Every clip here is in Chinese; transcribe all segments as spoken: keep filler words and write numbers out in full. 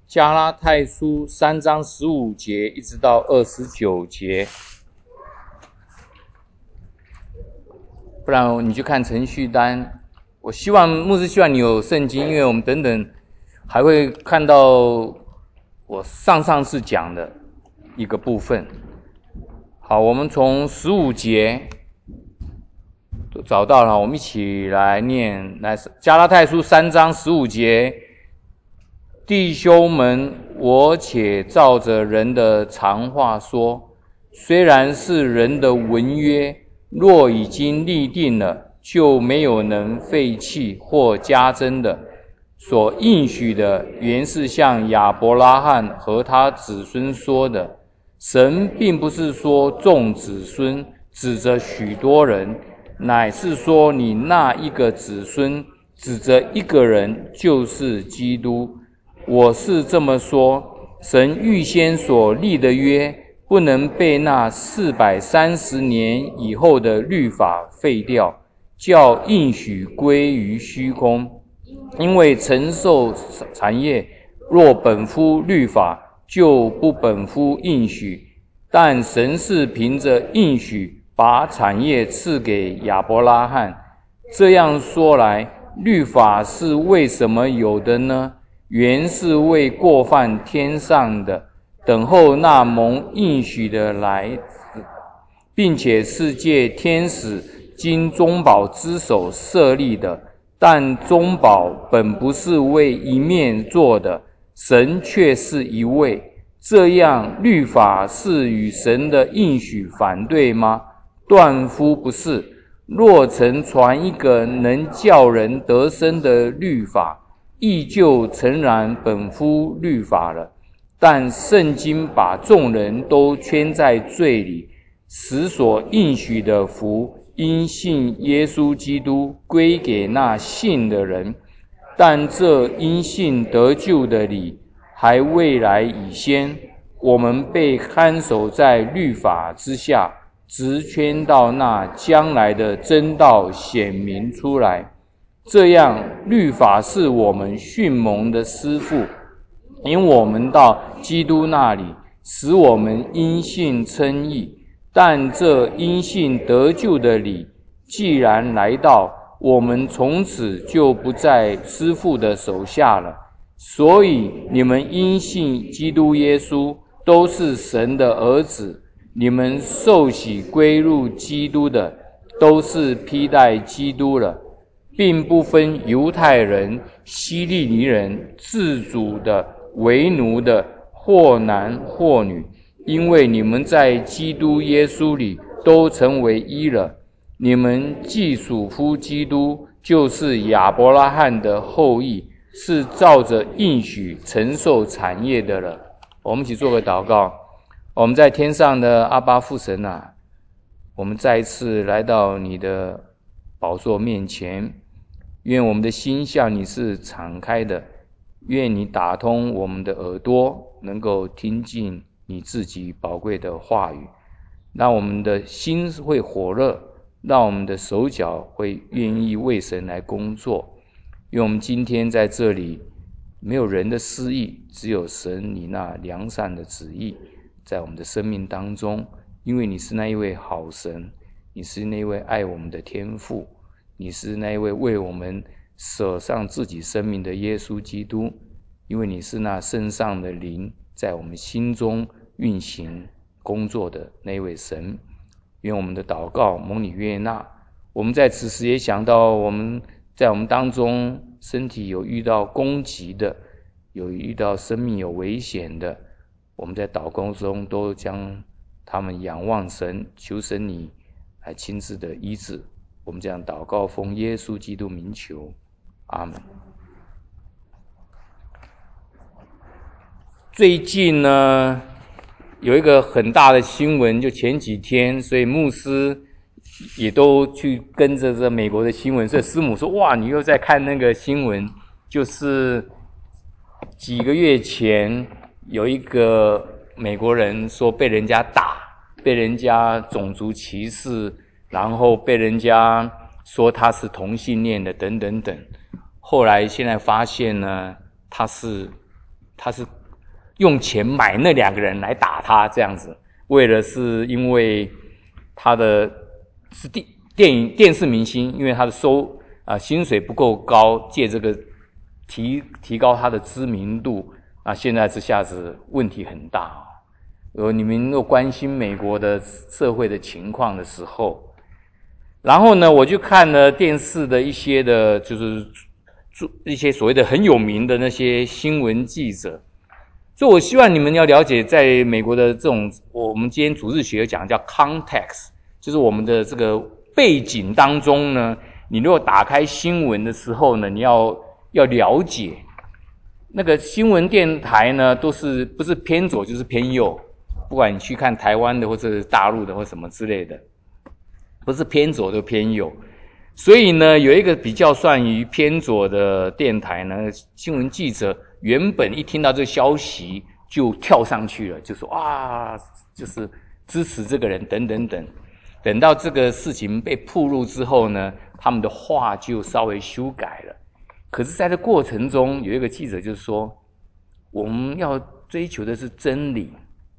加拉太书三章十五节一直到二十九节，不然你就看程序单。我希望牧师希望你有圣经，因为我们等等还会看到我上上次讲的一个部分。好，我们从十五节都找到了，我们一起来念。来，加拉太书三章十五节，弟兄们，我且照着人的常话说，虽然是人的文约，若已经立定了，就没有能废弃或加增的。所应许的原是向亚伯拉罕和他子孙说的。神并不是说众子孙，指着许多人，乃是说你那一个子孙，指着一个人，就是基督。我是这么说，神预先所立的约，不能被那四百三十年以后的律法废掉，叫应许归于虚空。因为承受产业若本乎律法，就不本乎应许，但神是凭着应许把产业赐给亚伯拉罕。这样说来，律法是为什么有的呢？原是为过犯天上的，等候那蒙应许的来，并且是借天使经中保之手设立的。但中保本不是为一面做的，神却是一位。这样律法是与神的应许反对吗？断乎不是。若曾传一个能叫人得生的律法，亦就诚然本乎律法了。但圣经把众人都圈在罪里，使所应许的福因信耶稣基督归给那信的人。但这因信得救的理还未来以先，我们被看守在律法之下，直圈到那将来的真道显明出来。这样律法是我们训蒙的师父，引我们到基督那里，使我们因信称义。但这因信得救的理既然来到，我们从此就不在师父的手下了。所以你们因信基督耶稣，都是神的儿子。你们受洗归入基督的，都是披戴基督了，并不分犹太人、希利尼人、自主的、为奴的，或男或女，因为你们在基督耶稣里都成为一了。你们既属乎基督，就是亚伯拉罕的后裔，是照着应许承受产业的了。我们一起做个祷告。我们在天上的阿爸父神啊，我们再一次来到你的宝座面前，愿我们的心向你是敞开的，愿你打通我们的耳朵，能够听进你自己宝贵的话语，让我们的心会火热，让我们的手脚会愿意为神来工作。愿我们今天在这里没有人的私意，只有神你那良善的旨意在我们的生命当中。因为你是那一位好神，你是那一位爱我们的天父，你是那一位为我们舍上自己生命的耶稣基督。因为你是那圣上的灵在我们心中运行工作的那一位神。愿我们的祷告蒙你悦纳。我们在此时也想到，我们在我们当中身体有遇到攻击的，有遇到生命有危险的，我们在祷告中都将他们仰望神，求神你来亲自的医治。我们这样祷告，奉耶稣基督名求，阿们。最近呢，有一个很大的新闻，就前几天，所以牧师也都去跟着这美国的新闻。所以师母说：“哇，你又在看那个新闻？”就是几个月前有一个美国人说被人家打，被人家种族歧视，然后被人家说他是同性恋的等等等。后来现在发现呢，他是他是用钱买那两个人来打他，这样子，为了是因为他的是电电影电视明星，因为他的收啊、呃、薪水不够高，借这个提提高他的知名度，那现在这下子问题很大啊。呃，你们若关心美国的社会的情况的时候，然后呢，我就看了电视的一些的，就是一些所谓的很有名的那些新闻记者。所以我希望你们要了解，在美国的这种，我们今天主日学讲叫 context， 就是我们的这个背景当中呢，你如果打开新闻的时候呢，你要要了解那个新闻电台呢，都是不是偏左就是偏右，不管你去看台湾的或者大陆的或什么之类的，不是偏左就偏右。所以呢，有一个比较算于偏左的电台呢，新闻记者原本一听到这个消息就跳上去了，就说啊，就是支持这个人等等等。等到这个事情被曝露之后呢，他们的话就稍微修改了。可是在这过程中，有一个记者就说，我们要追求的是真理，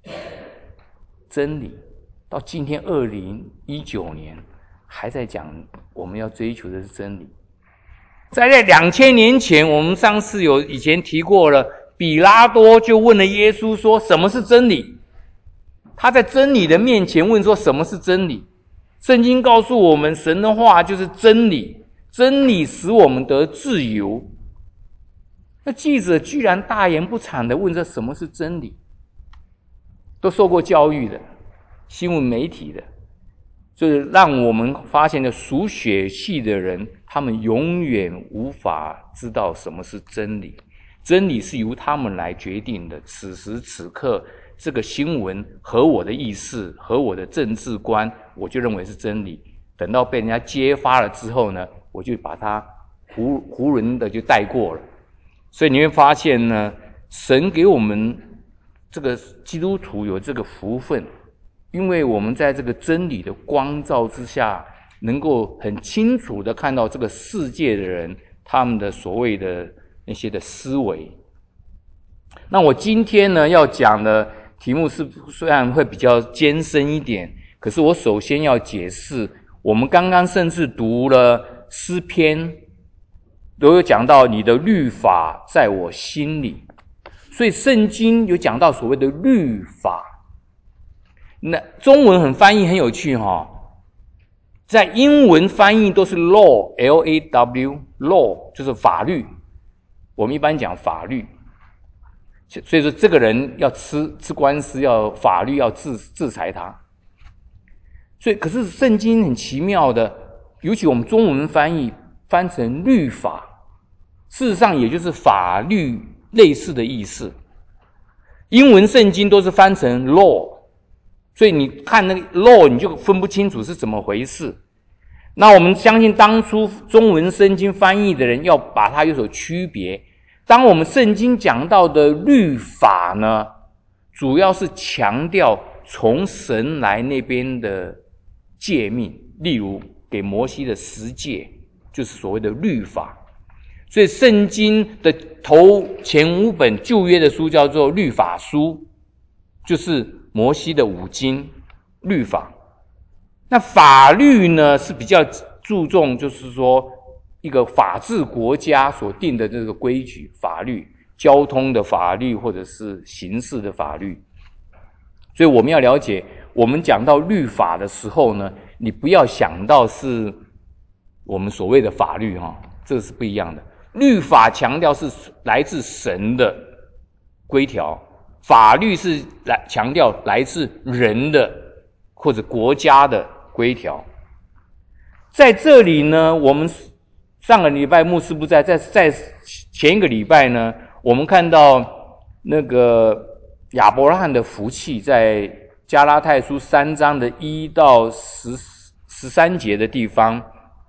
真理。到今天二零一九年还在讲我们要追求的是真理。在在两千年前，我们上次有以前提过了，比拉多就问了耶稣说什么是真理。他在真理的面前问说什么是真理。圣经告诉我们，神的话就是真理，真理使我们得自由。那记者居然大言不惭的问这什么是真理，都受过教育的新闻媒体的，就是让我们发现了属血气的人，他们永远无法知道什么是真理。真理是由他们来决定的。此时此刻，这个新闻和我的意识和我的政治观，我就认为是真理。等到被人家揭发了之后呢，我就把它囫囫囵的就带过了。所以你会发现呢，神给我们这个基督徒有这个福分，因为我们在这个真理的光照之下，能够很清楚的看到这个世界的人，他们的所谓的那些的思维。那我今天呢要讲的题目是虽然会比较艰深一点，可是我首先要解释，我们刚刚甚至读了诗篇，都有讲到你的律法在我心里，所以圣经有讲到所谓的律法。那中文很翻译很有趣哈、哦，在英文翻译都是 law L A W law 就是法律，我们一般讲法律，所以说这个人要吃吃官司，要法律要制制裁他。所以可是圣经很奇妙的，尤其我们中文翻译翻成律法，事实上也就是法律类似的意思。英文圣经都是翻成 law， 所以你看那个 law 你就分不清楚是怎么回事。那我们相信当初中文圣经翻译的人要把它有所区别。当我们圣经讲到的律法呢，主要是强调从神来那边的诫命，例如给摩西的十诫，就是所谓的律法。所以圣经的头前五本旧约的书叫做律法书，就是摩西的五经律法。那法律呢是比较注重就是说一个法治国家所定的这个规矩，法律，交通的法律或者是刑事的法律。所以我们要了解，我们讲到律法的时候呢，你不要想到是我们所谓的法律哈，这是不一样的。律法强调是来自神的规条，法律是来强调来自人的或者国家的规条。在这里呢，我们上个礼拜牧师不在，在在前一个礼拜呢，我们看到那个亚伯拉罕的福气，在加拉太书三章的一到十十三节的地方，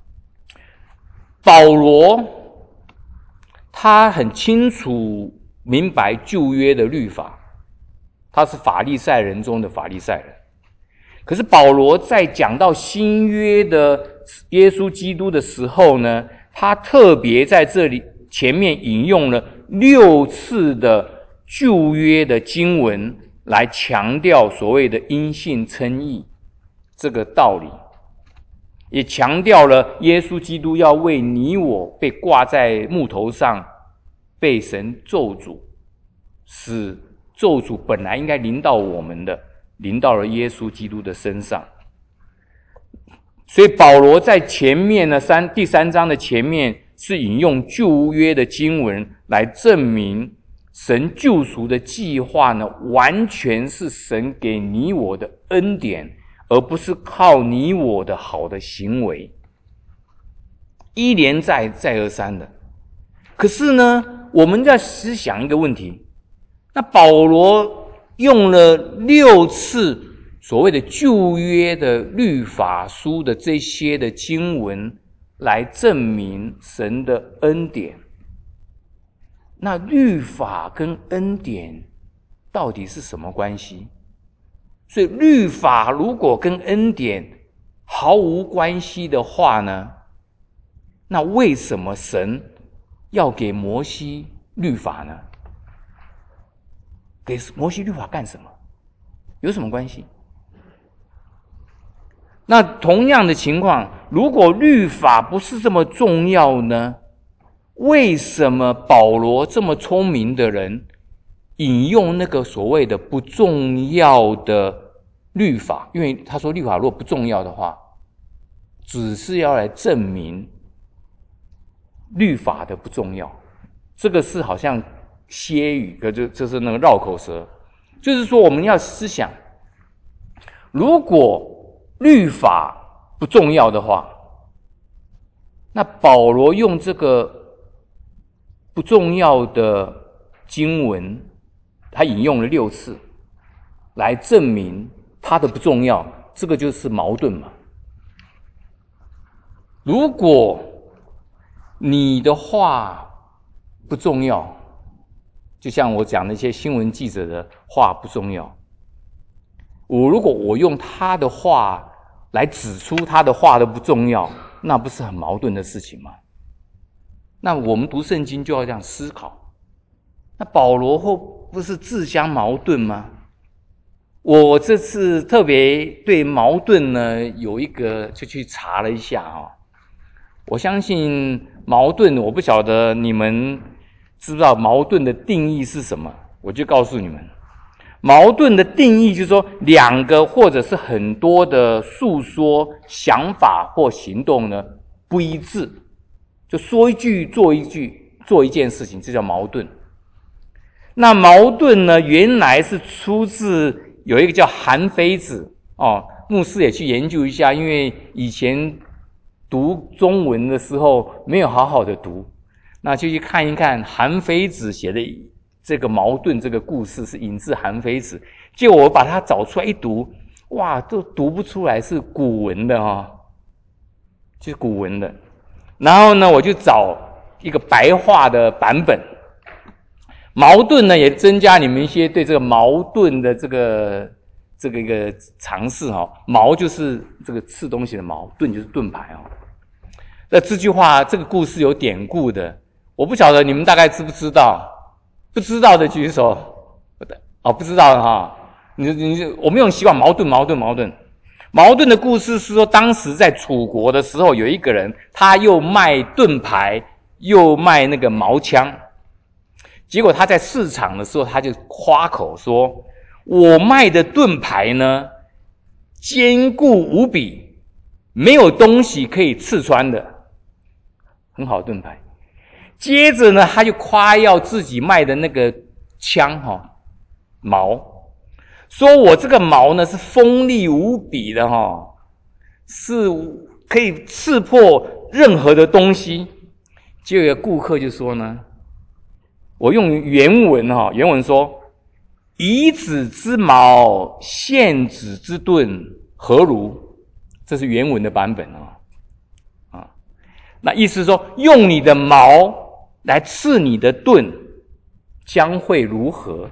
保罗他很清楚明白旧约的律法，他是法利赛人中的法利赛人。可是保罗在讲到新约的耶稣基督的时候呢，他特别在这里前面引用了六次的旧约的经文来强调所谓的因信称义这个道理，也强调了耶稣基督要为你我被挂在木头上，被神咒诅，使咒诅本来应该临到我们的，临到了耶稣基督的身上。所以保罗在前面呢，三第三章的前面是引用旧约的经文来证明神救赎的计划呢，完全是神给你我的恩典，而不是靠你我的好的行为，一连再再而三的。可是呢，我们在思想一个问题，那保罗用了六次所谓的旧约的律法书的这些的经文来证明神的恩典，那律法跟恩典到底是什么关系？所以律法如果跟恩典毫无关系的话呢，那为什么神要给摩西律法呢？给摩西律法干什么？有什么关系？那同样的情况，如果律法不是这么重要呢，为什么保罗这么聪明的人引用那个所谓的不重要的律法？因为他说律法如果不重要的话，只是要来证明律法的不重要。这个是好像歇语，可就就是那个绕口舌。就是说我们要思想，如果律法不重要的话，那保罗用这个不重要的经文，他引用了六次来证明他的不重要，这个就是矛盾嘛。如果你的话不重要，就像我讲那些新闻记者的话不重要，我如果我用他的话来指出他的话的不重要，那不是很矛盾的事情吗？那我们读圣经就要这样思考，那保罗后不是自相矛盾吗？我这次特别对矛盾呢有一个就去查了一下啊、哦，我相信矛盾，我不晓得你们知不知道矛盾的定义是什么，我就告诉你们。矛盾的定义就是说，两个或者是很多的诉说、想法或行动呢不一致，就说一句做一句，做一件事情，这叫矛盾。那矛盾呢，原来是出自有一个叫韩非子哦，牧师也去研究一下，因为以前读中文的时候没有好好的读，那就去看一看韩非子写的这个矛盾这个故事是引自韩非子，结果我把它找出来一读，哇，都读不出来是古文的哦，就是古文的。然后呢，我就找一个白话的版本。矛盾呢，也增加你们一些对这个矛盾的这个这个一个尝试哦。矛就是这个刺东西的矛，盾就是盾牌哦。那这句话这个故事有典故的，我不晓得你们大概知不知道。不知道的举手。哦，不知道的哈。你你我们用习惯矛盾矛盾矛盾。矛盾的故事是说，当时在楚国的时候，有一个人，他又卖盾牌，又卖那个矛枪。结果他在市场的时候，他就夸口说：“我卖的盾牌呢，坚固无比，没有东西可以刺穿的，很好的盾牌。”接着呢，他就夸耀自己卖的那个枪哈、哦、矛，说我这个矛呢是锋利无比的哈、哦，是可以刺破任何的东西。结果有个顾客就说呢，我用原文哈、哦，原文说：“以子之矛，献子之盾，何如？”这是原文的版本啊、哦，啊，那意思是说，用你的矛来刺你的盾，将会如何？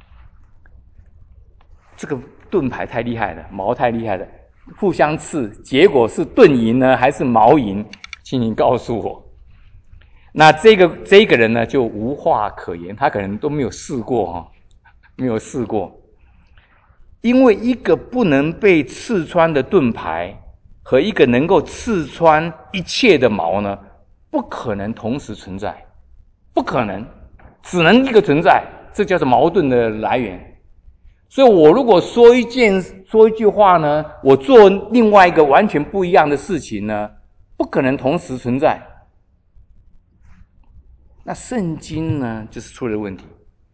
这个盾牌太厉害了，矛太厉害了，互相刺，结果是盾赢呢，还是矛赢？请你告诉我。 那这个这个人呢，就无话可言，他可能都没有试过哈，没有试过。因为一个不能被刺穿的盾牌和一个能够刺穿一切的矛呢，不可能同时存在，不可能，只能一个存在，这叫做矛盾的来源。所以我如果说一件说一句话呢，我做另外一个完全不一样的事情呢，不可能同时存在。那圣经呢，就是出了问题。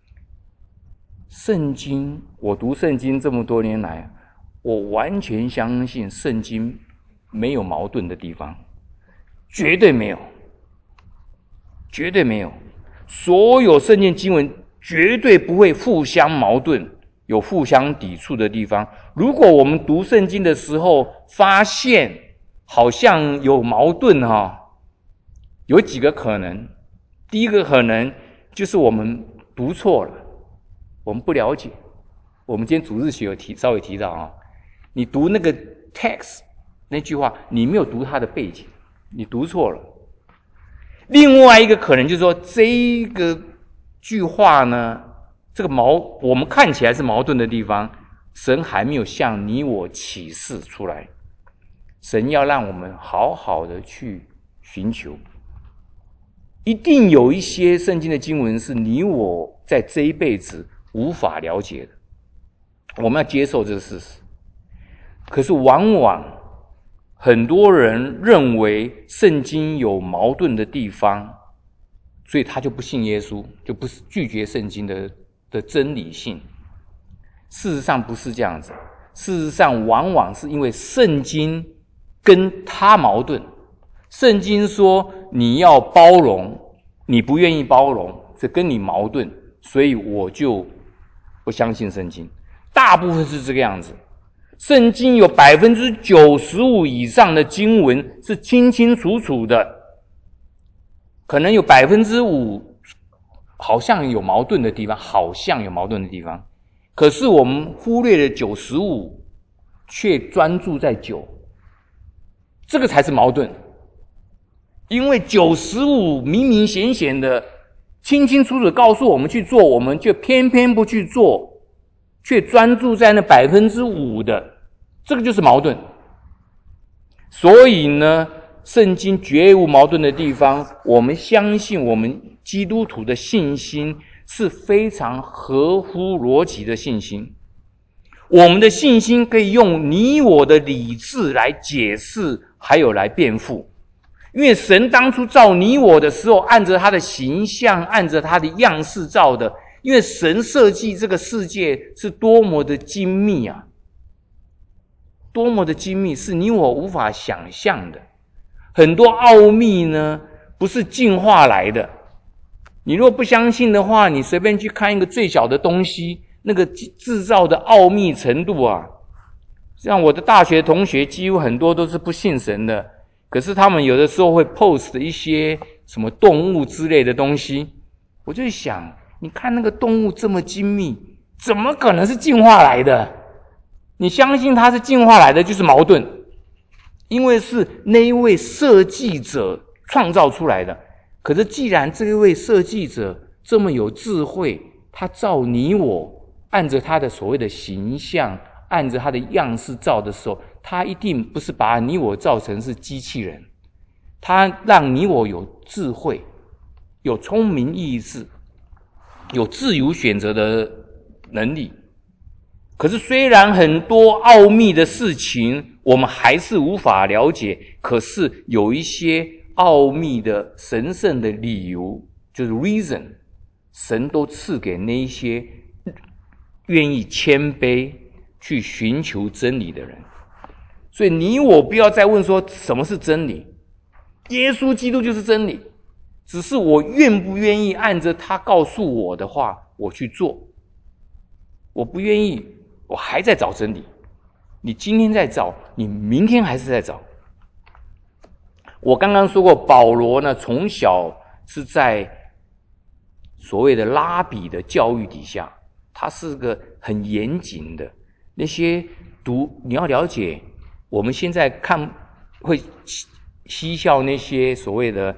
圣经，我读圣经这么多年来，我完全相信圣经没有矛盾的地方，绝对没有，绝对没有。所有圣经经文绝对不会互相矛盾，有互相抵触的地方。如果我们读圣经的时候发现好像有矛盾哈、哦，有几个可能。第一个可能就是我们读错了，我们不了解。我们今天主日学有提稍微提到啊，你读那个 text 那句话，你没有读它的背景，你读错了。另外一个可能就是说，这个句话呢，这个矛我们看起来是矛盾的地方，神还没有向你我启示出来。神要让我们好好的去寻求。一定有一些圣经的经文是你我在这一辈子无法了解的，我们要接受这个事实。可是往往很多人认为圣经有矛盾的地方，所以他就不信耶稣，就不是拒绝圣经的的真理性。事实上不是这样子，事实上往往是因为圣经跟他矛盾。圣经说你要包容，你不愿意包容，这跟你矛盾，所以我就不相信圣经。大部分是这个样子。圣经有 百分之九十五 以上的经文是清清楚楚的，可能有 百分之五 好像有矛盾的地方，好像有矛盾的地方，可是我们忽略了九十五，却专注在九，这个才是矛盾。因为九十五明明显显的清清楚楚告诉我们去做，我们却偏偏不去做，却专注在那 百分之五 的，这个就是矛盾。所以呢，圣经绝无矛盾的地方，我们相信我们基督徒的信心是非常合乎逻辑的信心。我们的信心可以用你我的理智来解释，还有来辩护。因为神当初造你我的时候，按着他的形象，按着他的样式造的。因为神设计这个世界是多么的精密啊，多么的精密，是你我无法想象的。很多奥秘呢，不是进化来的。你如果不相信的话，你随便去看一个最小的东西，那个制造的奥秘程度啊，像我的大学同学几乎很多都是不信神的，可是他们有的时候会 post 一些什么动物之类的东西，我就想，你看那个动物这么精密，怎么可能是进化来的？你相信它是进化来的就是矛盾，因为是那一位设计者创造出来的。可是既然这一位设计者这么有智慧，他造你我，按着他的所谓的形象，按着他的样式造的时候，他一定不是把你我造成是机器人，他让你我有智慧，有聪明意志，有自由选择的能力。可是虽然很多奥秘的事情我们还是无法了解，可是有一些奥秘的神圣的理由，就是 reason， 神都赐给那一些愿意谦卑去寻求真理的人。所以你我不要再问说什么是真理，耶稣基督就是真理，只是我愿不愿意按着他告诉我的话我去做。我不愿意，我还在找真理。你今天在找，你明天还是在找。我刚刚说过，保罗呢，从小是在所谓的拉比的教育底下，他是个很严谨的。那些读，你要了解，我们现在看会嬉笑那些所谓的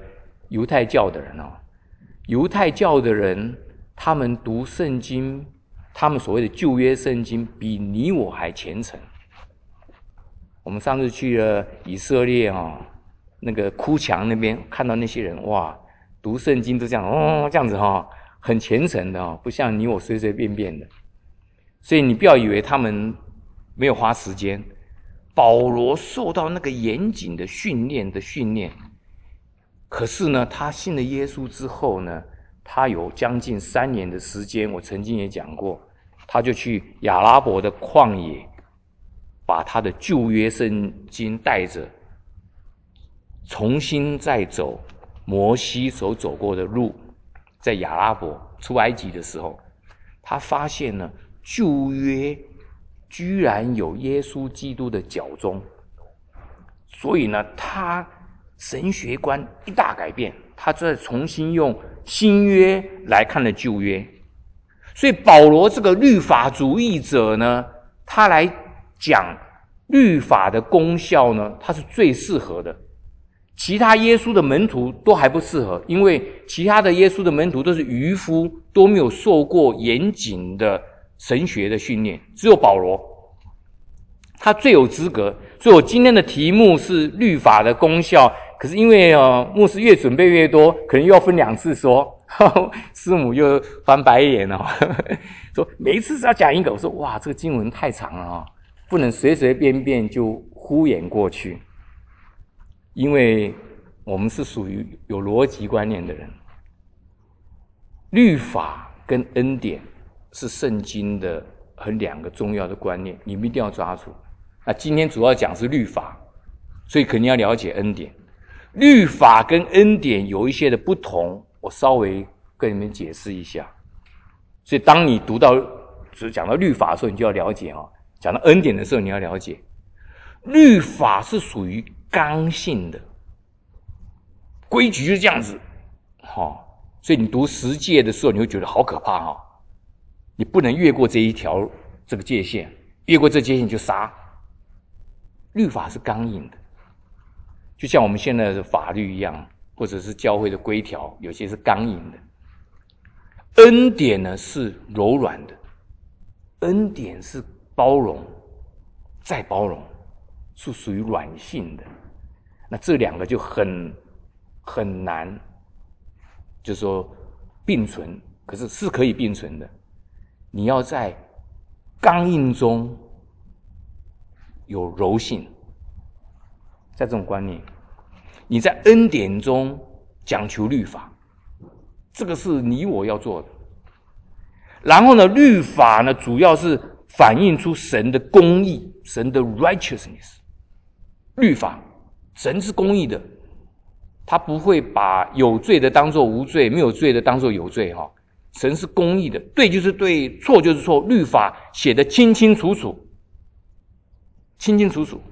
犹太教的人哦，犹太教的人他们读圣经，他们所谓的旧约圣经比你我还虔诚。我们上次去了以色列哦，那个哭墙那边看到那些人，哇，读圣经都这样哦，这样子哦，很虔诚的哦，不像你我随随便便的。所以你不要以为他们没有花时间，保罗受到那个严谨的训练的训练，可是呢，他信了耶稣之后呢，他有将近三年的时间，我曾经也讲过，他就去亚拉伯的旷野，把他的旧约圣经带着，重新再走摩西所走过的路。在亚拉伯出埃及的时候，他发现呢，旧约居然有耶稣基督的脚踪，所以呢，他神学观一大改变，他再重新用新约来看了旧约。所以保罗这个律法主义者呢，他来讲律法的功效呢，他是最适合的。其他耶稣的门徒都还不适合，因为其他的耶稣的门徒都是渔夫，都没有受过严谨的神学的训练，只有保罗他最有资格。所以我今天的题目是律法的功效，可是因为呃牧师越准备越多，可能又要分两次说，呵呵师母又翻白眼哦，说每一次是要讲一个，我说哇，这个经文太长了哦，不能随随便便就敷衍过去，因为我们是属于有逻辑观念的人。律法跟恩典是圣经的很两个重要的观念，你们一定要抓住。那今天主要讲是律法，所以肯定要了解恩典。律法跟恩典有一些的不同，我稍微跟你们解释一下。所以当你读到只讲到律法的时候，你就要了解哦；讲到恩典的时候，你要了解，律法是属于刚性的，规矩就是这样子，哦，所以你读十诫的时候，你会觉得好可怕哈、哦！你不能越过这一条这个界限，越过这界限就杀。律法是刚硬的，就像我们现在的法律一样，或者是教会的规条，有些是刚硬的。恩典呢是柔软的，恩典是包容，再包容，是属于软性的。那这两个就很很难，就是说并存，可是是可以并存的。你要在刚硬中有柔性，在这种观念，你在恩典中讲求律法，这个是你我要做的。然后呢，律法呢，主要是反映出神的公义，神的 righteousness。律法，神是公义的，他不会把有罪的当作无罪，没有罪的当作有罪哈。神是公义的，对就是对，错就是错，律法写得清清楚楚，清清楚楚。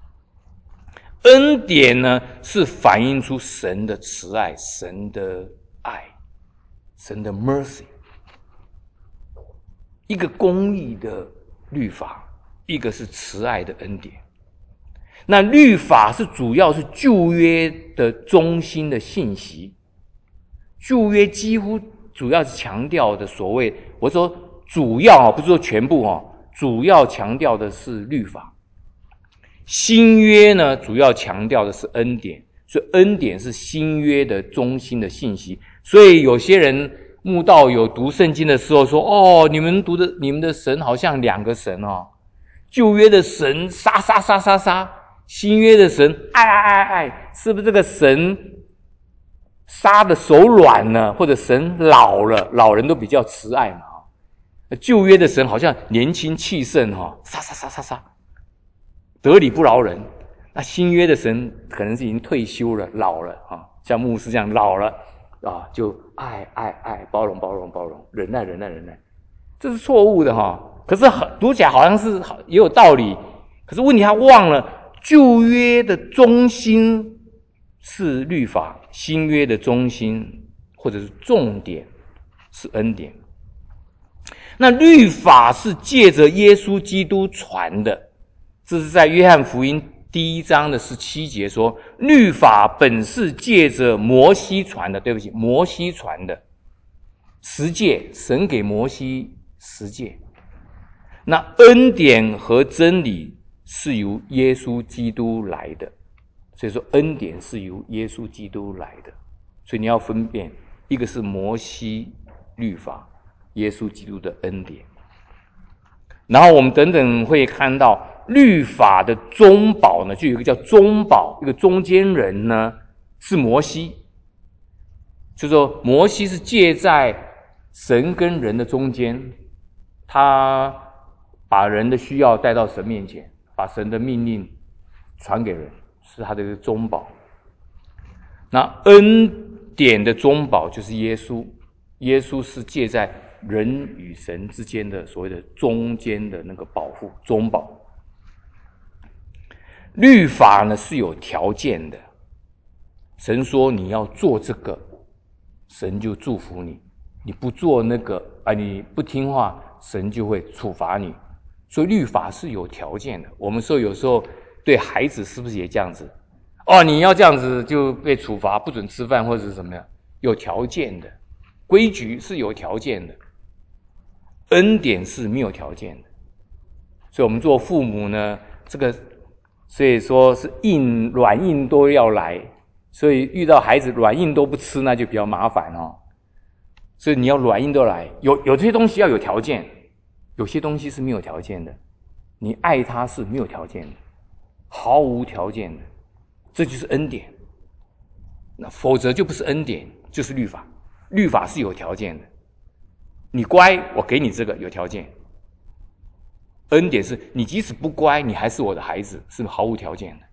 恩典呢，是反映出神的慈爱，神的爱，神的 mercy。一个公义的律法，一个是慈爱的恩典。那律法是主要是旧约的中心的信息，旧约几乎主要是强调的所谓，我说主要不是说全部哦，主要强调的是律法。新约呢，主要强调的是恩典，所以恩典是新约的中心的信息。所以有些人慕道友读圣经的时候说，哦，你们读的你们的神好像两个神哦，旧约的神杀杀杀杀杀，新约的神爱爱爱爱，是不是这个神杀的手软呢？或者神老了，老人都比较慈爱嘛。旧约的神好像年轻气盛哈，杀杀杀杀杀，得理不饶人。那新约的神可能是已经退休了，老了啊，像牧师这样老了啊，就爱爱爱，包容包容包容，忍耐忍耐忍耐，这是错误的哈。可是读起来好像是也有道理，可是问题他忘了旧约的中心是律法，新约的中心或者是重点是恩典。那律法是借着耶稣基督传的，这是在约翰福音第一章的十七节说，律法本是借着摩西传的，对不起，摩西传的十诫，神给摩西十诫。那恩典和真理是由耶稣基督来的，所以说恩典是由耶稣基督来的，所以你要分辨，一个是摩西律法，耶稣基督的恩典。然后我们等等会看到律法的中保呢，就有一个叫中保，一个中间人呢是摩西，就是说摩西是介在神跟人的中间，他把人的需要带到神面前，把神的命令传给人，是他的一个中保。那恩典的中保就是耶稣，耶稣是介在人与神之间的所谓的中间的那个保护中保。律法呢是有条件的，神说你要做这个，神就祝福你，你不做那个啊，你不听话，神就会处罚你。所以律法是有条件的。我们说有时候对孩子是不是也这样子？哦，你要这样子就被处罚，不准吃饭或者是什么样？有条件的，规矩是有条件的，恩典是没有条件的。所以我们做父母呢，这个所以说是硬软硬都要来，所以遇到孩子软硬都不吃，那就比较麻烦哦。所以你要软硬都来，有有这些东西要有条件，有些东西是没有条件的。你爱他是没有条件的，毫无条件的，这就是恩典。那否则就不是恩典，就是律法。律法是有条件的，你乖，我给你这个有条件。恩典是你即使不乖，你还是我的孩子，是毫无条件的。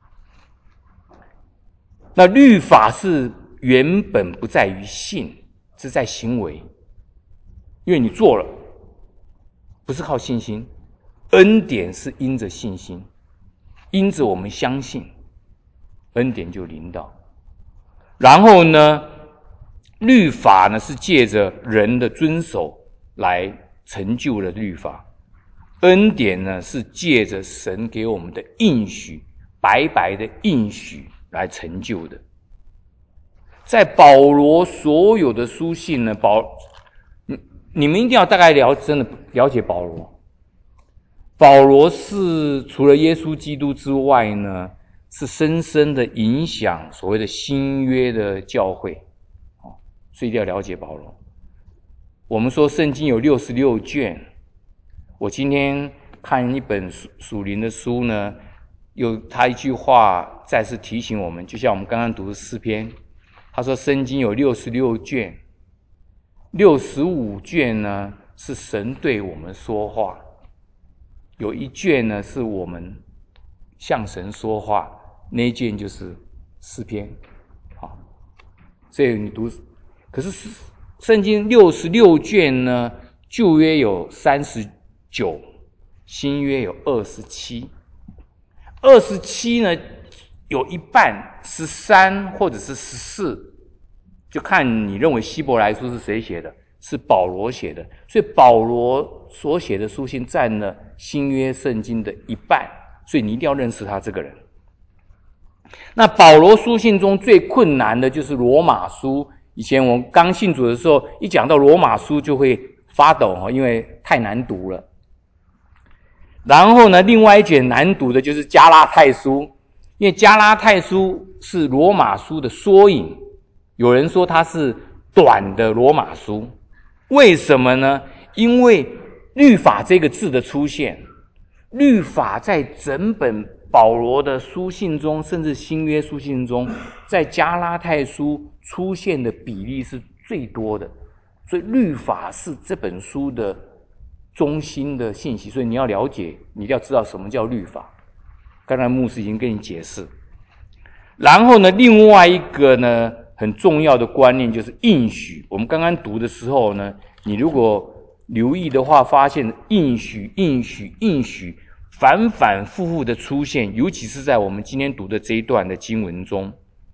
那律法是原本不在于信，是在行为，因为你做了，不是靠信心。恩典是因着信心，因着我们相信，恩典就临到。然后呢，律法呢是借着人的遵守来成就了律法，恩典呢是借着神给我们的应许，白白的应许来成就的。在保罗所有的书信呢，保你们一定要大概了真的了解保罗。保罗是除了耶稣基督之外呢，是深深的影响所谓的新约的教会，所以一定要了解保罗。我们说圣经有六十六卷，我今天看一本属灵的书呢，有他一句话再次提醒我们，就像我们刚刚读的诗篇，他说圣经有六十六卷，六十五卷呢是神对我们说话，有一卷呢是我们向神说话，那一卷就是诗篇。好，所以你读，可是圣经六十六卷呢，旧约有三十九，新约有二十七。二十七呢，有一半十三或者是十四，就看你认为希伯来书是谁写的，是保罗写的，所以保罗所写的书信占了新约圣经的一半，所以你一定要认识他这个人。那保罗书信中最困难的就是罗马书，以前我刚信主的时候，一讲到罗马书就会发抖，因为太难读了。然后呢，另外一卷难读的就是加拉太书，因为加拉太书是罗马书的缩影，有人说它是短的罗马书。为什么呢？因为律法这个字的出现，律法在整本保罗的书信中，甚至新约书信中，在加拉太书出现的比例是最多的，所以律法是这本书的中心的信息，所以你要了解，你一定要知道什么叫律法。刚才牧师已经跟你解释。然后呢，另外一个呢很重要的观念就是应许。我们刚刚读的时候呢，你如果留意的话，发现应许、应许、应许反反复复的出现，尤其是在我们今天读的这一段的经文中。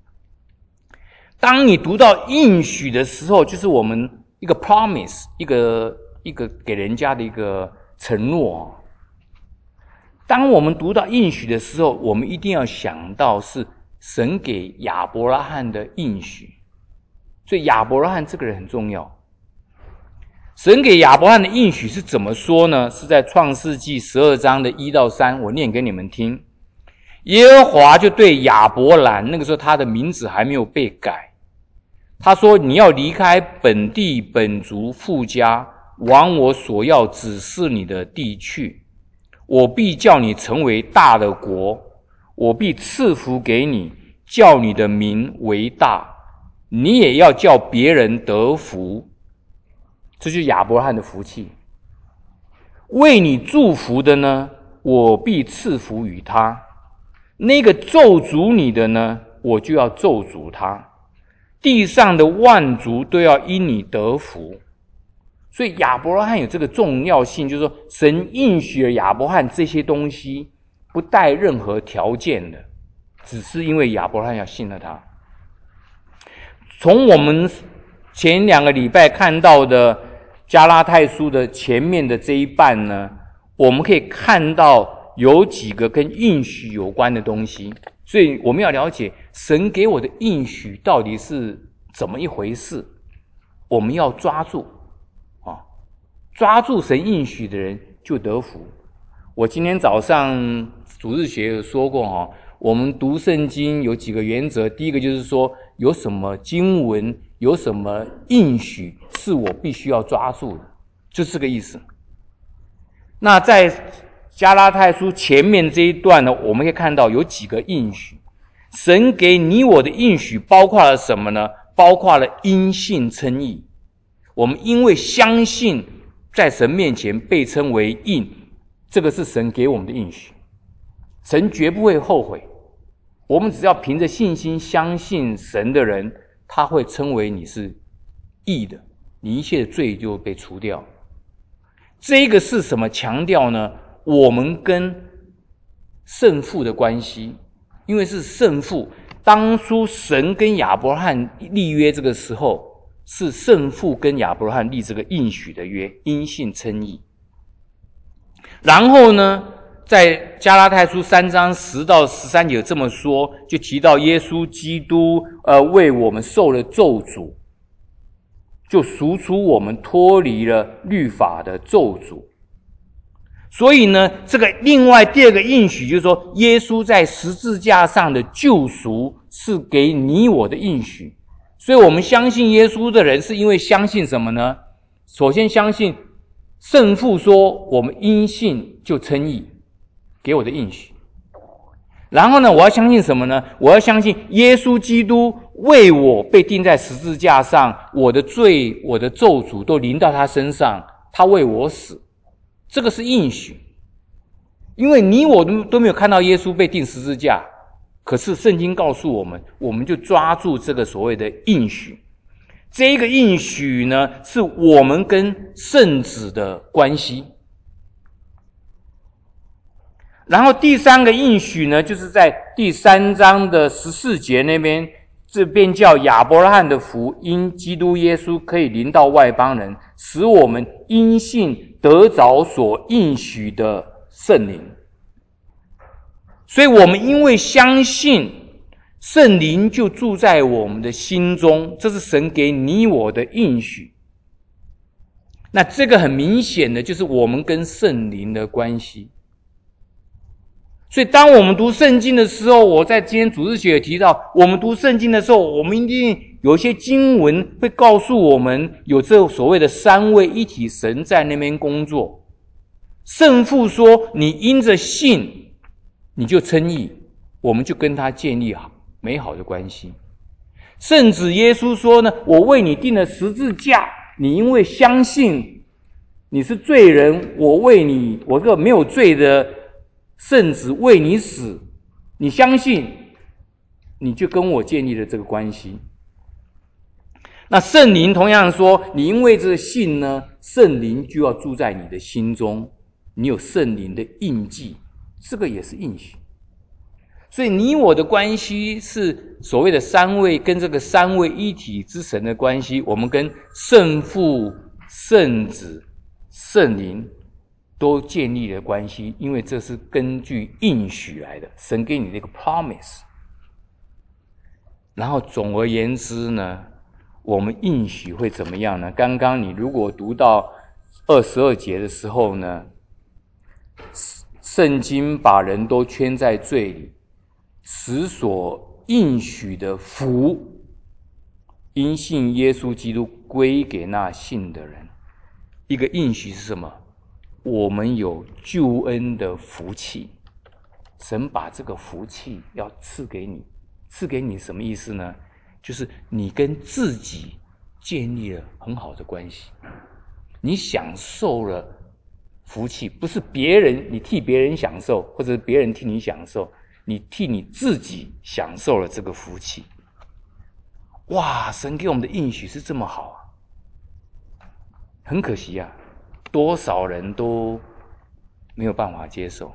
当你读到应许的时候，就是我们一个 promise， 一个一个给人家的一个承诺。 当我们读到应许的时候，我们一定要想到是神给亚伯拉罕的应许。所以亚伯拉罕这个人很重要。神给亚伯拉罕的应许是怎么说呢？是在创世纪十二章的一到三，我念给你们听。耶和华就对亚伯兰，那个时候他的名字还没有被改，他说，你要离开本地本族父家，往我所要指示你的地去，我必叫你成为大的国，我必赐福给你，叫你的名为大，你也要叫别人得福。这就是亚伯拉罕的福气。为你祝福的呢，我必赐福于他；那个咒诅你的呢，我就要咒诅他。地上的万族都要因你得福。所以亚伯拉罕有这个重要性，就是说神应许了亚伯拉罕这些东西，不带任何条件的，只是因为亚伯拉罕要信了他。从我们前两个礼拜看到的加拉太书的前面的这一半呢，我们可以看到有几个跟应许有关的东西。所以我们要了解神给我的应许到底是怎么一回事，我们要抓住啊，抓住神应许的人就得福。我今天早上主日学有说过哈，我们读圣经有几个原则，第一个就是说有什么经文有什么应许是我必须要抓住的，就这个意思。那在加拉太书前面这一段呢，我们可以看到有几个应许。神给你我的应许包括了什么呢？包括了因信称义。我们因为相信在神面前被称为义，这个是神给我们的应许。神绝不会后悔，我们只要凭着信心相信神的人，他会称为你是义的，你一切的罪就被除掉。这个是什么强调呢？我们跟圣父的关系，因为是圣父，当初神跟亚伯拉罕立约这个时候，是圣父跟亚伯拉罕立这个应许的约，因信称义。然后呢，在加拉太书三章十到十三节这么说，就提到耶稣基督呃为我们受了咒诅，就赎出我们脱离了律法的咒诅。所以呢，这个另外第二个应许就是说，耶稣在十字架上的救赎是给你我的应许。所以我们相信耶稣的人是因为相信什么呢？首先相信圣父说我们因信就称义，给我的应许。然后呢，我要相信什么呢？我要相信耶稣基督为我被钉在十字架上，我的罪我的咒诅都临到他身上，他为我死，这个是应许。因为你我都没有看到耶稣被钉十字架，可是圣经告诉我们，我们就抓住这个所谓的应许。这个应许呢，是我们跟圣子的关系。然后第三个应许呢，就是在第三章的十四节那边，这便叫亚伯拉罕的福因基督耶稣可以临到外邦人，使我们因信得着所应许的圣灵。所以我们因为相信，圣灵就住在我们的心中，这是神给你我的应许。那这个很明显的就是我们跟圣灵的关系。所以当我们读圣经的时候，我在今天主日学也提到，我们读圣经的时候，我们一定有一些经文会告诉我们，有这所谓的三位一体神在那边工作。圣父说你因着信你就称义，我们就跟他建立好美好的关系。圣子耶稣说呢，我为你钉了十字架，你因为相信你是罪人，我为你，我这个没有罪的圣子为你死，你相信你就跟我建立了这个关系。那圣灵同样说，你因为这个信呢，圣灵就要住在你的心中，你有圣灵的印记，这个也是应许。所以你我的关系是所谓的三位，跟这个三位一体之神的关系，我们跟圣父、圣子、圣灵都建立了关系，因为这是根据应许来的，神给你的一个 promise。然后总而言之呢，我们应许会怎么样呢？刚刚你如果读到二十二节的时候呢，圣经把人都圈在罪里，使所应许的福因信耶稣基督归给那信的人。一个应许是什么？我们有救恩的福气，神把这个福气要赐给你。赐给你什么意思呢？就是你跟自己建立了很好的关系，你享受了福气，不是别人你替别人享受，或者别人替你享受，你替你自己享受了这个福气。哇，神给我们的应许是这么好啊！很可惜啊，多少人都没有办法接受。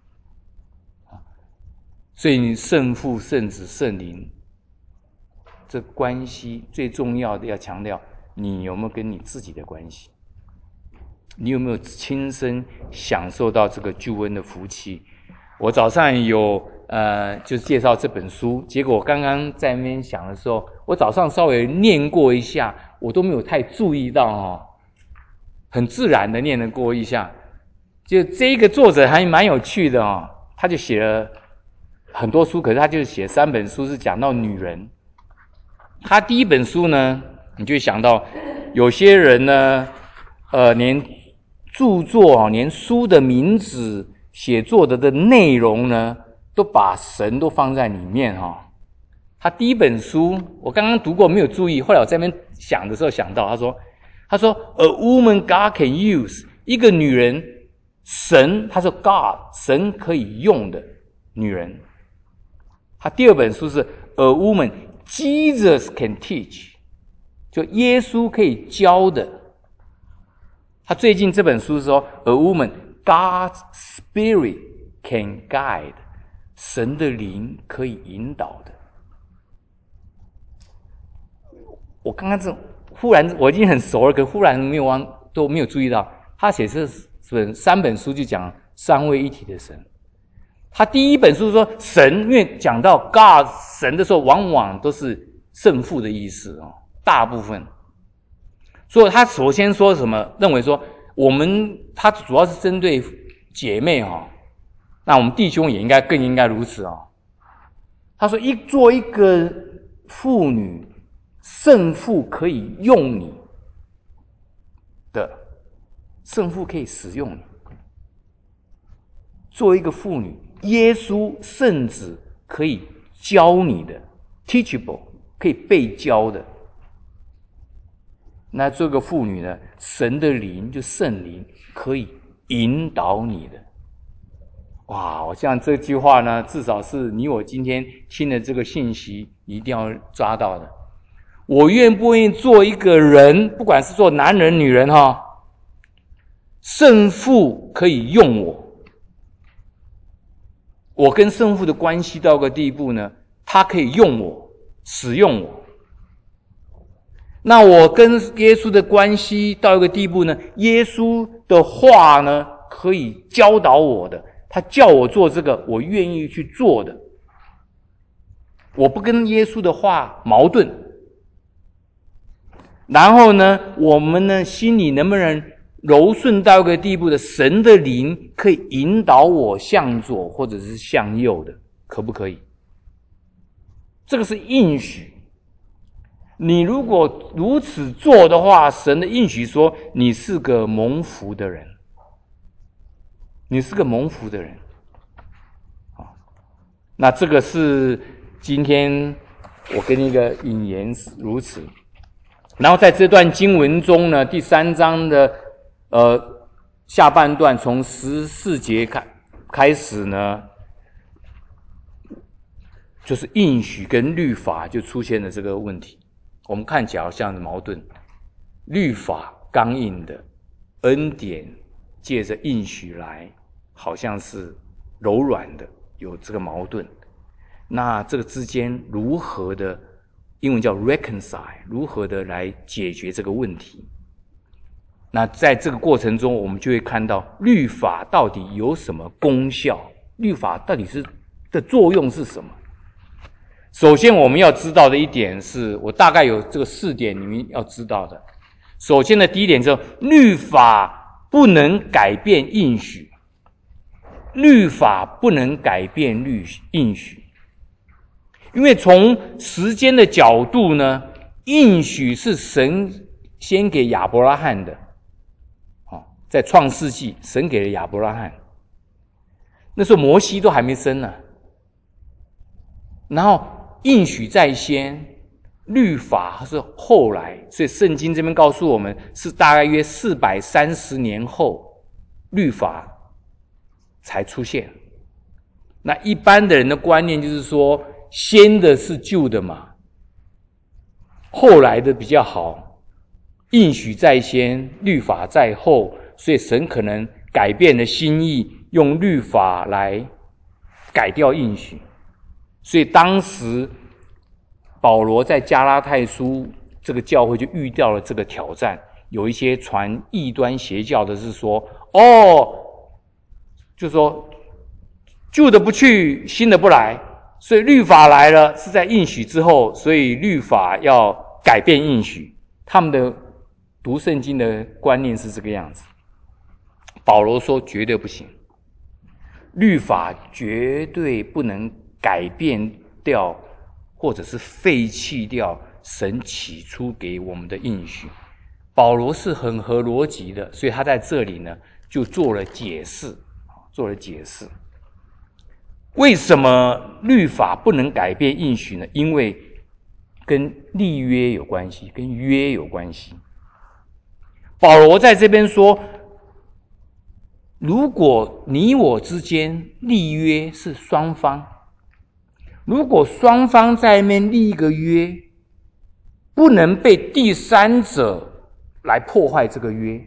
所以你圣父、圣子、圣灵这关系最重要的要强调，你有没有跟你自己的关系？你有没有亲身享受到这个救恩的福气？我早上有呃，就是介绍这本书，结果我刚刚在那边想的时候，我早上稍微念过一下，我都没有太注意到哦，很自然的念了过一下。就这个作者还蛮有趣的哦，他就写了很多书，可是他就写三本书是讲到女人。他第一本书呢，你就想到有些人呢，呃，连著作连书的名字、写作的的内容呢，都把神都放在里面哈、哦。他第一本书我刚刚读过，没有注意，后来我在那边想的时候想到，他说，他说 A woman God can use， 一个女人，神，他说 God， 神可以用的女人。他第二本书是 A woman Jesus can teach， 就耶稣可以教的。他最近这本书是说 A woman God's Spirit can guide， 神的灵可以引导的。我刚刚这忽然我已经很熟了，可忽然没有忘都没有注意到，他写这本三本书就讲三位一体的神。他第一本书说神，因为讲到 God 神的时候，往往都是圣父的意思哦，大部分。所以他首先说什么？认为说我们他主要是针对姐妹哈、哦，那我们弟兄也应该更应该如此哦。他说一做一个妇女，圣父可以用你的，圣父可以使用你。做一个妇女，耶稣圣子可以教你的 ，teachable 可以被教的。那这个妇女呢，神的灵就圣灵可以引导你的。哇，我想这句话呢，至少是你我今天听的这个信息一定要抓到的。我愿不愿意做一个人，不管是做男人女人哈，圣父可以用我。我跟圣父的关系到个地步呢，他可以用我，使用我。那我跟耶稣的关系到一个地步呢，耶稣的话呢，可以教导我的，他叫我做这个，我愿意去做的。我不跟耶稣的话矛盾。然后呢，我们呢心里能不能柔顺到一个地步的，神的灵可以引导我向左或者是向右的，可不可以？这个是应许。你如果如此做的话，神的应许说你是个蒙福的人，你是个蒙福的人。那这个是今天我给你一个引言如此。然后在这段经文中呢，第三章的呃下半段，从十四节开开始呢，就是应许跟律法就出现了这个问题。我们看起来好像是矛盾，律法刚硬的，恩典借着应许来，好像是柔软的，有这个矛盾。那这个之间如何的，英文叫 reconcile， 如何的来解决这个问题？ 那在这个过程中，我们就会看到律法到底有什么功效，律法到底是的作用是什么。首先我们要知道的一点是，我大概有这个四点你们要知道的。首先的第一点是，律法不能改变应许，律法不能改变律应许，因为从时间的角度呢，应许是神先给亚伯拉罕的，在创世纪神给了亚伯拉罕，那时候摩西都还没生呢，然后应许在先，律法是后来，所以圣经这边告诉我们是大概约四百三十年后律法才出现。那一般的人的观念就是说，先的是旧的嘛，后来的比较好，应许在先，律法在后，所以神可能改变了心意，用律法来改掉应许。所以当时保罗在加拉太书这个教会就遇到了这个挑战，有一些传异端邪教的是说，哦，就说旧的不去，新的不来，所以律法来了是在应许之后，所以律法要改变应许。他们的读圣经的观念是这个样子。保罗说绝对不行，律法绝对不能改变掉或者是废弃掉神起初给我们的应许。保罗是很合逻辑的，所以他在这里呢就做了解释，做了解释。为什么律法不能改变应许呢？因为跟立约有关系，跟约有关系。保罗在这边说，如果你我之间立约是双方，如果双方在那边立一个约，不能被第三者来破坏这个约，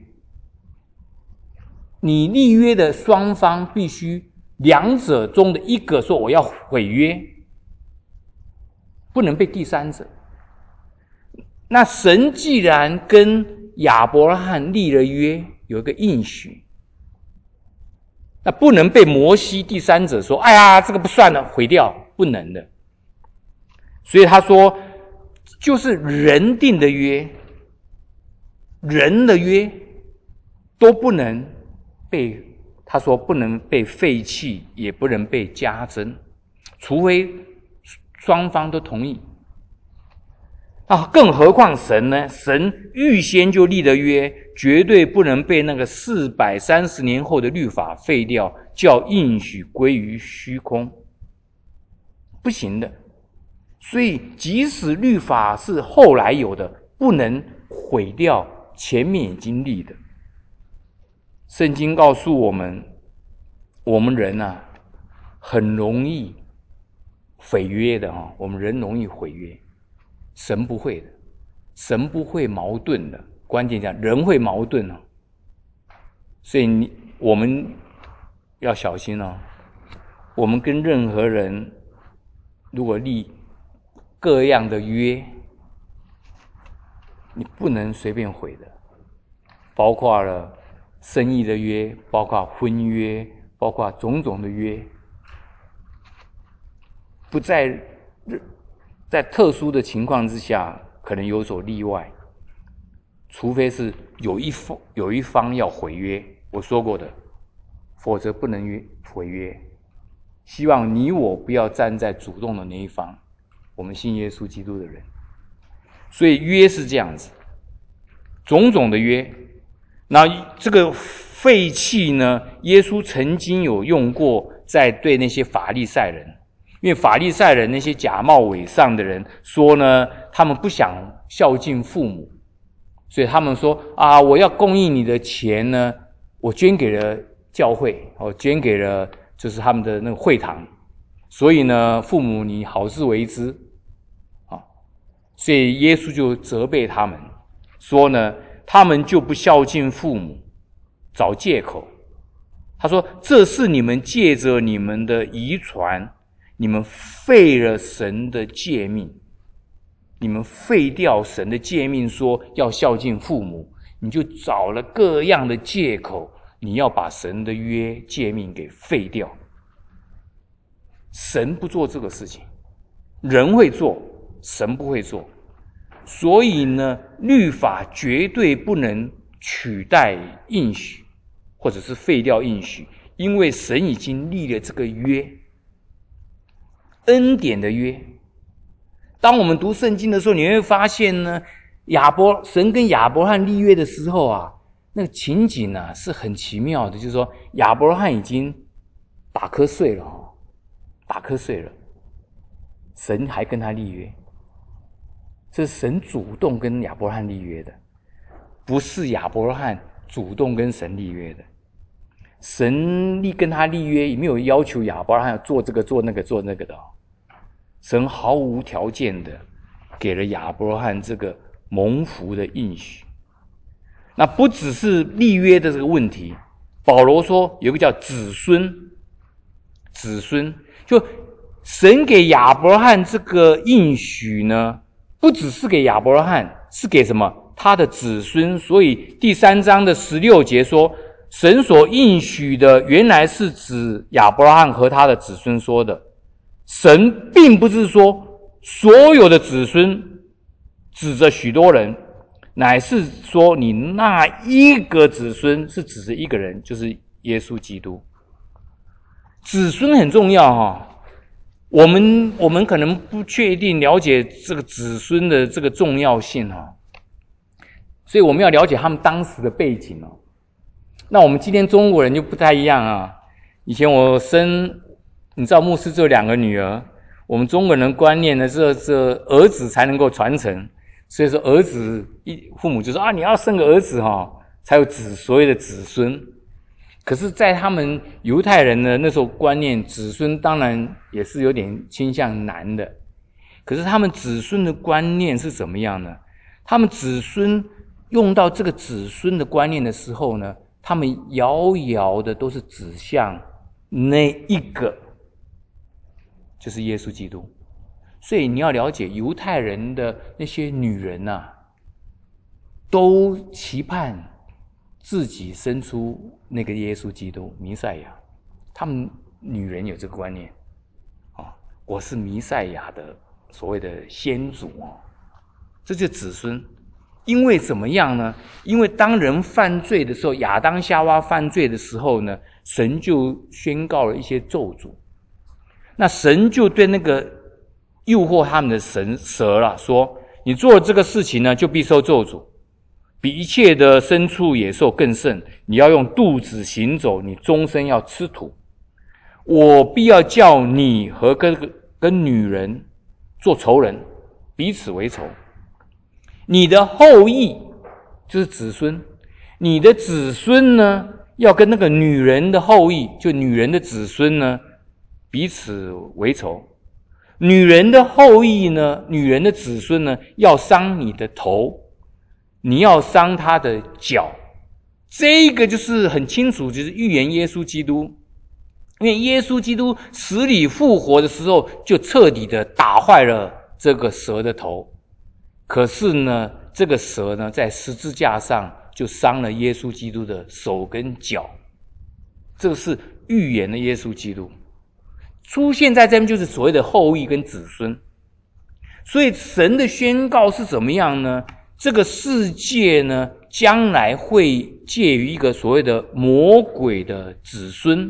你立约的双方必须两者中的一个说我要毁约，不能被第三者。那神既然跟亚伯拉罕立了约，有一个应许，那不能被摩西第三者说，哎呀，这个不算了，毁掉，不能的。所以他说，就是人定的约，人的约都不能被，他说不能被废弃，也不能被加增，除非双方都同意。啊，更何况神呢？神预先就立了约，绝对不能被那个四百三十年后的律法废掉，叫应许归于虚空，不行的。所以即使律法是后来有的，不能毁掉前面已经立的。圣经告诉我们，我们人啊很容易毁约的啊，我们人容易毁约，神不会的，神不会矛盾的，关键讲人会矛盾哦。所以你我们要小心哦，我们跟任何人如果立各样的约，你不能随便毁的，包括了生意的约，包括婚约，包括种种的约，不在在特殊的情况之下可能有所例外，除非是有一方有一方要毁约，我说过的，否则不能约毁约。希望你我不要站在主动的那一方，我们信耶稣基督的人。所以约是这样子，种种的约。那这个废弃呢，耶稣曾经有用过在对那些法利赛人，因为法利赛人那些假冒伪善的人说呢，他们不想孝敬父母，所以他们说啊，我要供应你的钱呢，我捐给了教会，我捐给了就是他们的那个会堂，所以呢，父母你好自为之啊。所以耶稣就责备他们，说呢，他们就不孝敬父母，找借口。他说，这是你们借着你们的遗传，你们废了神的诫命，你们废掉神的诫命，说要孝敬父母， 你就找了各样的借口，你要把神的约诫命给废掉。神不做这个事情，人会做，神不会做。所以呢，律法绝对不能取代应许，或者是废掉应许，因为神已经立了这个约，恩典的约。当我们读圣经的时候，你会发现呢，亚伯神跟亚伯罕立约的时候啊，那个情景啊是很奇妙的，就是说亚伯罕已经打瞌睡了哦，打瞌睡了，神还跟他立约。这是神主动跟亚伯罕立约的，不是亚伯罕主动跟神立约的。神立跟他立约，也没有要求亚伯罕做这个做那个做那个的。神毫无条件的给了亚伯罕这个蒙福的应许。那不只是立约的这个问题，保罗说有一个叫子孙，子孙就神给亚伯罕这个应许呢，不只是给亚伯罕，是给什么？他的子孙。所以第三章的十六节说，神所应许的原来是指亚伯拉罕和他的子孙说的。神并不是说所有的子孙指着许多人，乃是说你那一个子孙是指着一个人，就是耶稣基督。子孙很重要哈。我们我们可能不确定了解这个子孙的这个重要性哈，所以我们要了解他们当时的背景哦。那我们今天中国人就不太一样啊。以前我生，你知道牧师只有两个女儿，我们中国人观念呢，这这儿子才能够传承，所以说儿子一父母就说啊，你要生个儿子哈，才有子所谓的子孙。可是在他们犹太人呢，那时候观念子孙当然也是有点倾向男的，可是他们子孙的观念是怎么样呢？他们子孙用到这个子孙的观念的时候呢，他们遥遥的都是指向那一个，就是耶稣基督。所以你要了解犹太人的那些女人啊，都期盼自己生出那个耶稣基督弥赛亚。他们女人有这个观念啊，我是弥赛亚的所谓的先祖哦，这就是子孙。因为怎么样呢？因为当人犯罪的时候，亚当夏娃犯罪的时候呢，神就宣告了一些咒诅。那神就对那个诱惑他们的神蛇了，说你做了这个事情呢，就必受咒诅，比一切的牲畜野兽更甚。你要用肚子行走，你终身要吃土。我必要叫你和跟跟女人做仇人，彼此为仇。你的后裔就是子孙，你的子孙呢，要跟那个女人的后裔，就女人的子孙呢，彼此为仇。女人的后裔呢，女人的子孙呢，要伤你的头，你要伤他的脚。这个就是很清楚，就是预言耶稣基督。因为耶稣基督死里复活的时候，就彻底的打坏了这个蛇的头。可是呢，这个蛇呢，在十字架上就伤了耶稣基督的手跟脚。这个是预言的耶稣基督出现在这边，就是所谓的后裔跟子孙。所以神的宣告是怎么样呢？这个世界呢，将来会介于一个所谓的魔鬼的子孙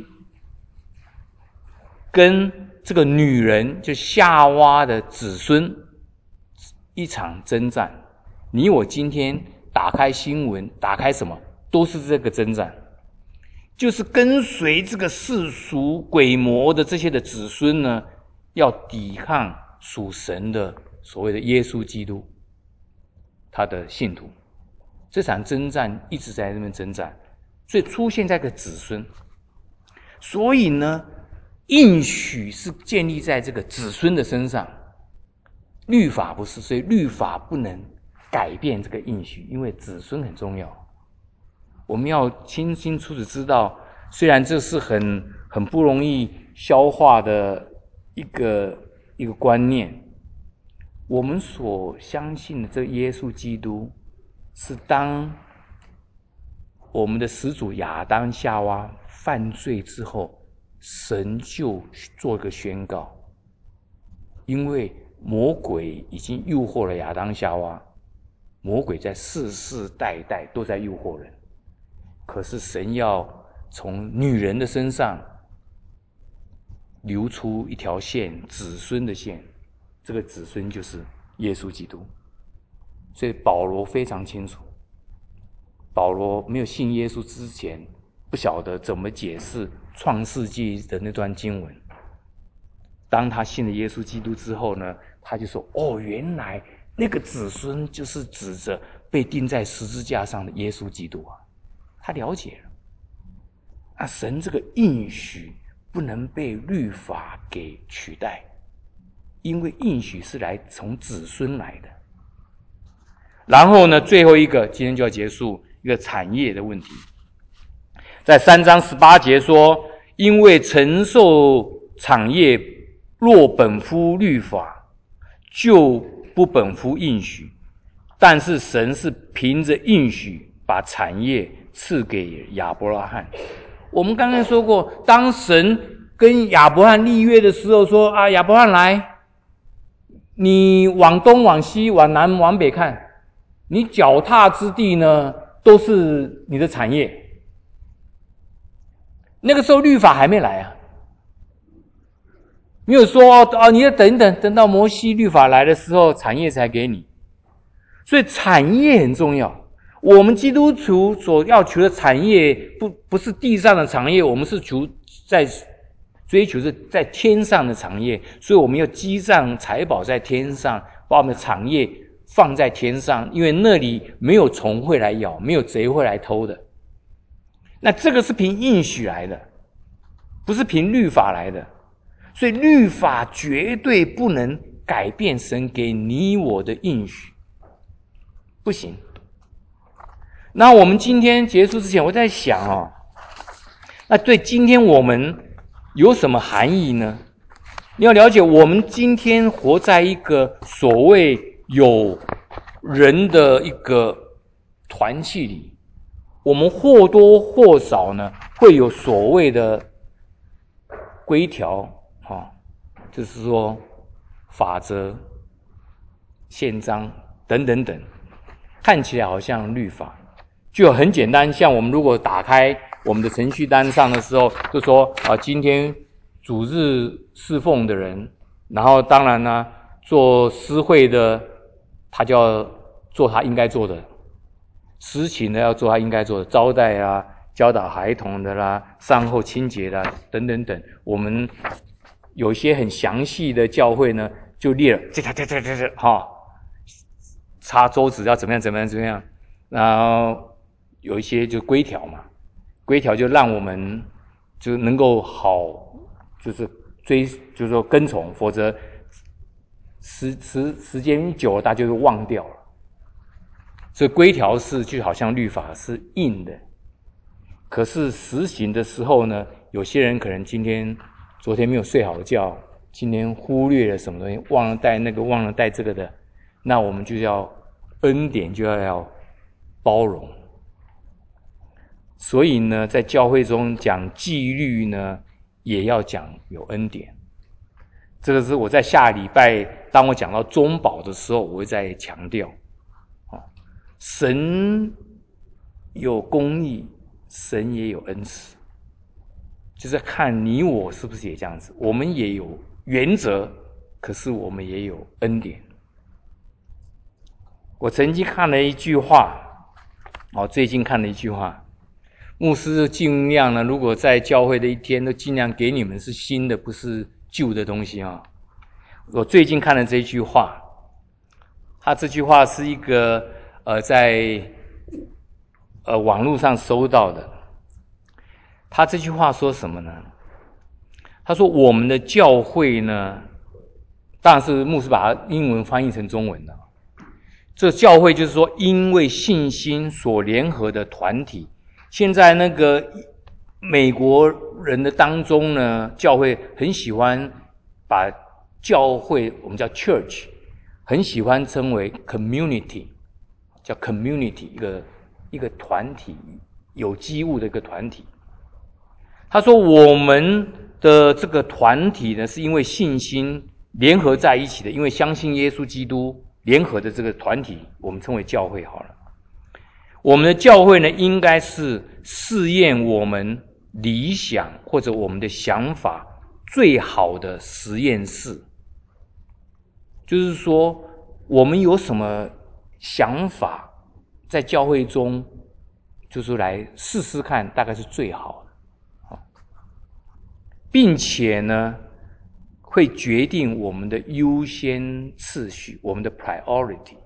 跟这个女人，就夏娃的子孙一场征战。你我今天打开新闻，打开什么，都是这个征战，就是跟随这个世俗鬼魔的这些的子孙呢，要抵抗属神的所谓的耶稣基督他的信徒。这场征战一直在那边征战，所以出现在个子孙。所以呢，应许是建立在这个子孙的身上，律法不是，所以律法不能改变这个应许，因为子孙很重要。我们要清清楚楚知道，虽然这是很很不容易消化的一个一个观念，我们所相信的这耶稣基督是当我们的始祖亚当夏娃犯罪之后，神就做个宣告，因为魔鬼已经诱惑了亚当夏娃，魔鬼在世世代代都在诱惑人，可是神要从女人的身上流出一条线，子孙的线，这个子孙就是耶稣基督。所以保罗非常清楚，保罗没有信耶稣之前不晓得怎么解释创世纪的那段经文，当他信了耶稣基督之后呢，他就说，哦，原来那个子孙就是指着被钉在十字架上的耶稣基督啊，他了解了。那神这个应许不能被律法给取代，因为应许是来从子孙来的。然后呢，最后一个今天就要结束一个产业的问题，在三章十八节说，因为承受产业若本乎律法，就不本乎应许，但是神是凭着应许把产业赐给亚伯拉罕。我们刚才说过，当神跟亚伯拉罕立约的时候说，啊，亚伯拉罕来，你往东往西往南往北看，你脚踏之地呢，都是你的产业。那个时候律法还没来啊，没有说哦，你要等等，等到摩西律法来的时候，产业才给你。所以产业很重要。我们基督徒所要求的产业，不不是地上的产业，我们是求在追求是在天上的产业。所以我们要积攒财宝在天上，把我们的产业放在天上，因为那里没有虫会来咬，没有贼会来偷的。那这个是凭应许来的，不是凭律法来的。所以律法绝对不能改变神给你我的应许，不行。那我们今天结束之前，我在想哦，那对今天我们有什么含义呢？你要了解，我们今天活在一个所谓有人的一个团体里，我们或多或少呢会有所谓的规条啊、哦，就是说法则、宪章等等等，看起来好像律法。就很简单，像我们如果打开我们的程序单上的时候，就说啊，今天主日侍奉的人，然后当然呢，做私会的，他就要做他应该做的；司琴的要做他应该做的，招待啊、教导孩童的啦、善后清洁啦等等等。我们有一些很详细的教会呢，就列了这这这这这这哈，擦桌子要怎么样怎么样怎么样，然后有一些就规条嘛，规条就让我们就能够好，就是追，就是说跟从，否则时时时间久了，大家就忘掉了。所以规条是就好像律法是硬的，可是实行的时候呢，有些人可能今天昨天没有睡好觉，今天忽略了什么东西，忘了带那个，忘了带这个的，那我们就要恩典，就要要包容。所以呢，在教会中讲纪律呢，也要讲有恩典。这个是我在下礼拜当我讲到中保的时候，我会再强调。神有公义，神也有恩慈，就是看你我是不是也这样子。我们也有原则，可是我们也有恩典。我曾经看了一句话，哦，最近看了一句话，牧师尽量呢，如果在教会的一天，都尽量给你们是新的，不是旧的东西啊。我最近看了这句话，他这句话是一个呃在呃网络上收到的。他这句话说什么呢？他说我们的教会呢，当然是牧师把它英文翻译成中文的。这教会就是说，因为信心所联合的团体。现在那个美国人的当中呢，教会很喜欢把教会，我们叫 church， 很喜欢称为 community， 叫 community， 一个一个团体， 有机物的一个团体。他说我们的这个团体呢，是因为信心联合在一起的，因为相信耶稣基督联合的这个团体，我们称为教会好了。我们的教会呢，应该是试验我们理想或者我们的想法最好的实验室。就是说，我们有什么想法，在教会中，就是来试试看，大概是最好的，并且呢，会决定我们的优先次序，我们的 priority。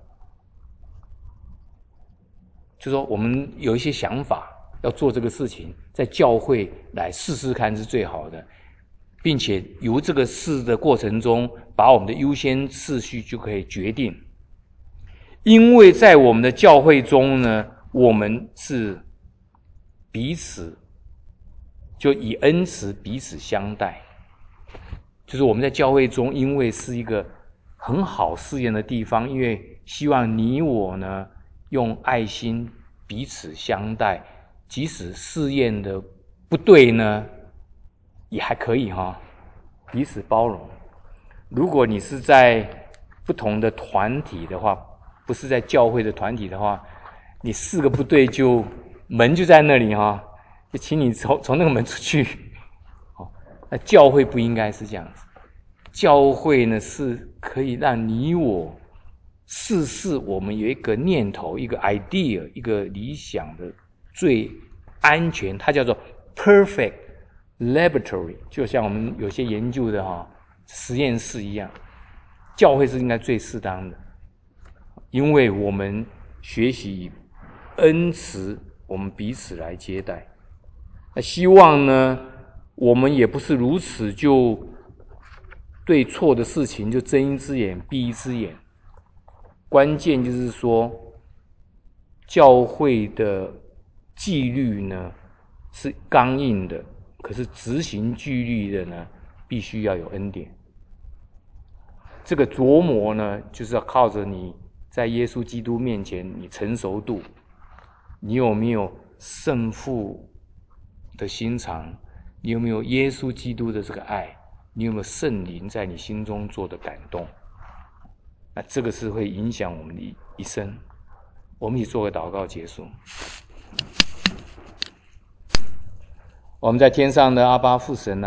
就是说，我们有一些想法要做这个事情，在教会来试试看是最好的，并且由这个试的过程中，把我们的优先次序就可以决定。因为在我们的教会中呢，我们是彼此就以恩慈彼此相待，就是我们在教会中，因为是一个很好试验的地方，因为希望你我呢用爱心彼此相待，即使试验的不对呢，也还可以哈，彼此包容。如果你是在不同的团体的话，不是在教会的团体的话，你试个不对就门就在那里哈，就请你从从那个门出去。那教会不应该是这样子，教会呢是可以让你我试试，我们有一个念头，一个 idea， 一个理想的最安全，它叫做 perfect laboratory， 就像我们有些研究的哈实验室一样，教会是应该最适当的，因为我们学习恩慈，我们彼此来接待。那希望呢，我们也不是如此就对错的事情就睁一只眼闭一只眼。关键就是说，教会的纪律呢是刚硬的，可是执行纪律的呢，必须要有恩典。这个琢磨呢，就是要靠着你在耶稣基督面前，你成熟度，你有没有圣父的心肠，你有没有耶稣基督的这个爱，你有没有圣灵在你心中做的感动，那这个是会影响我们的一生。我们一起做个祷告结束。我们在天上的阿爸父神啊，